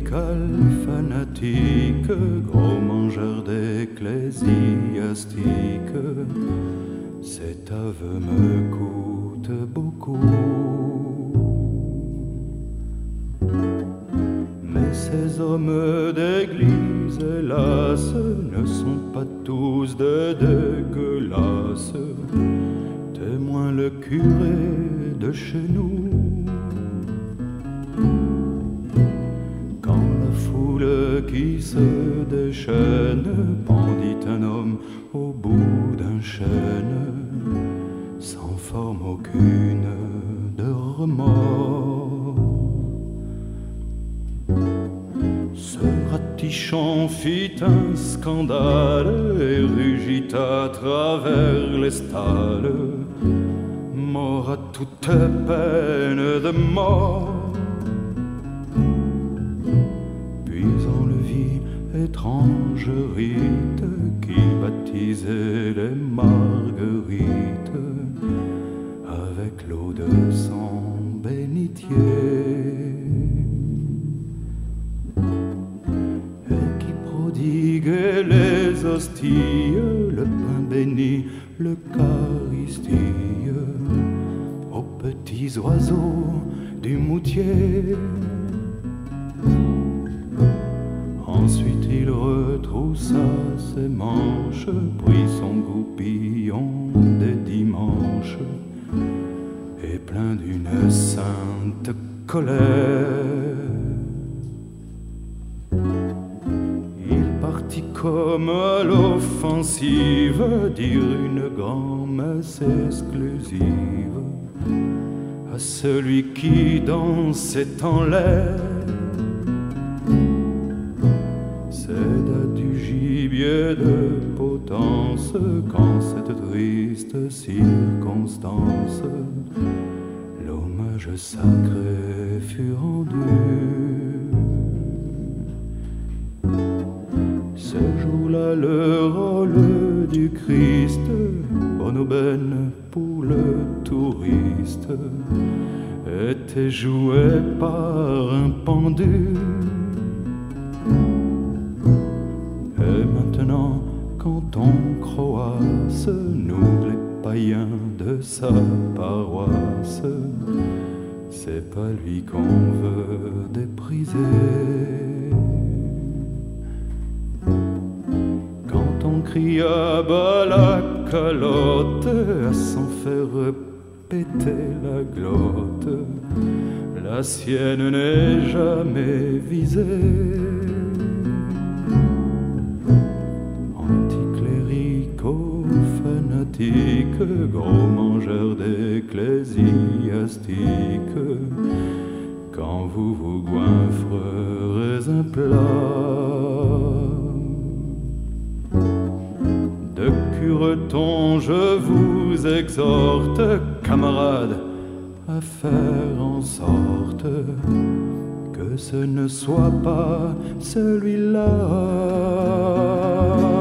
clérical, fanatique, gros mangeur d'ecclésiastique, cet aveu me coûte beaucoup. Mais ces hommes d'église, hélas, ne sont pas tous de dégueulasses. Témoin le curé de chez nous. Quand la foule qui se déchaîne pendit un homme au bout d'un chêne, sans forme aucune de remords. Ce ratichon fit un scandale et rugit à travers les stalles, mort à toute peine de mort. Puis on le vit, étrange rite qui baptisait les marguerites avec l'eau de son bénitier, et qui prodiguait les hosties, le pain béni, l'Eucharistie aux petits oiseaux du moutier. Ensuite il retroussa ses manches, prit son goupillon des dimanches, et plein d'une sainte colère, il partit comme à l'offensive, dire une grand-messe exclusive à celui qui dansait en l'air. Céda du gibier de potence quand cette triste circonstance l'hommage sacré fut rendu. Ce jour-là, le rôle du Christ, bonne aubaine pour le touriste, était joué par un pendu. Et maintenant, quand on croasse, nous les païens de sa paroisse, c'est pas lui qu'on veut dépriser. Quand on crie à bas la calotte, à s'en faire péter la glotte, la sienne n'est jamais visée. Anticléricaux, fanatiques, gros mangeurs d'ecclésiastiques, quand vous vous goinfrerez un plat de cureton, je vous exhorte, camarades, à faire en sorte que ce ne soit pas celui-là.